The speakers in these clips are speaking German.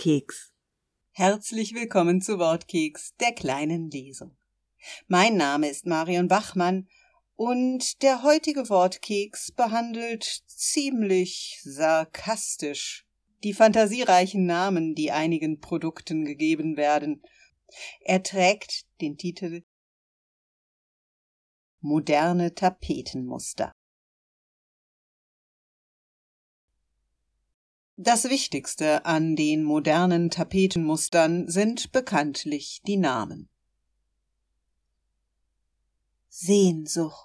Wortkeks. Herzlich willkommen zu Wortkeks, der kleinen Lesung. Mein Name ist Marion Bachmann und der heutige Wortkeks behandelt ziemlich sarkastisch die fantasiereichen Namen, die einigen Produkten gegeben werden. Er trägt den Titel Moderne Tapetenmuster. Das Wichtigste an den modernen Tapetenmustern sind bekanntlich die Namen. Sehnsucht.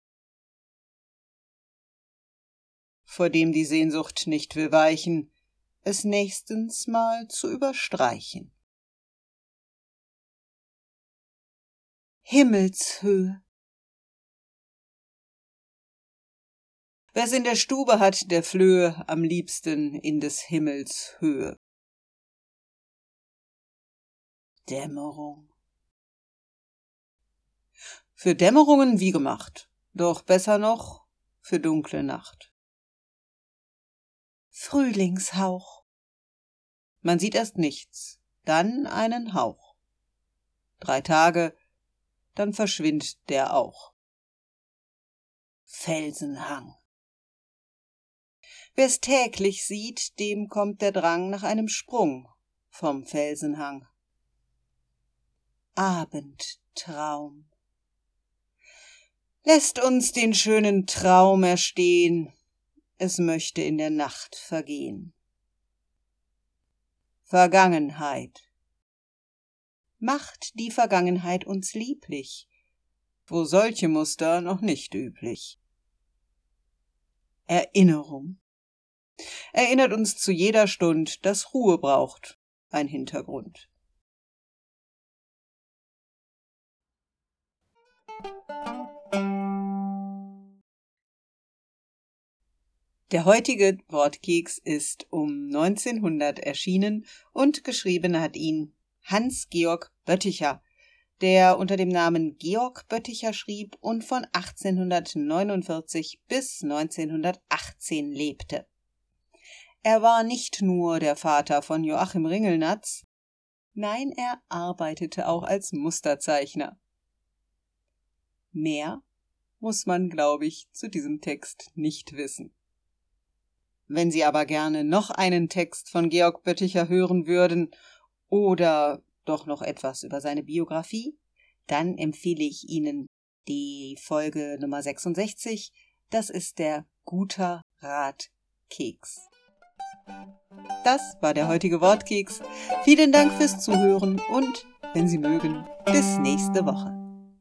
Vor dem die Sehnsucht nicht will weichen, es nächstens mal zu überstreichen. Himmelshöhe. Wer's in der Stube hat, der flöhe am liebsten in des Himmels Höhe. Dämmerung. Für Dämmerungen wie gemacht, doch besser noch für dunkle Nacht. Frühlingshauch. Man sieht erst nichts, dann einen Hauch. 3 Tage, dann verschwindet der auch. Felsenhang. Wer's täglich sieht, dem kommt der Drang nach einem Sprung vom Felsenhang. Abendtraum. Lässt uns den schönen Traum erstehen, es möchte in der Nacht vergehen. Vergangenheit. Macht die Vergangenheit uns lieblich, wo solche Muster noch nicht üblich. Erinnerung. Erinnert uns zu jeder Stund, dass Ruhe braucht ein Hintergrund. Der heutige Wortkeks ist um 1900 erschienen und geschrieben hat ihn Hans-Georg Bötticher, der unter dem Namen Georg Bötticher schrieb und von 1849 bis 1918 lebte. Er war nicht nur der Vater von Joachim Ringelnatz, nein, er arbeitete auch als Musterzeichner. Mehr muss man, glaube ich, zu diesem Text nicht wissen. Wenn Sie aber gerne noch einen Text von Georg Bötticher hören würden oder doch noch etwas über seine Biografie, dann empfehle ich Ihnen die Folge Nummer 66, das ist der Guter Rat Keks. Das war der heutige Wortkeks. Vielen Dank fürs Zuhören und, wenn Sie mögen, bis nächste Woche.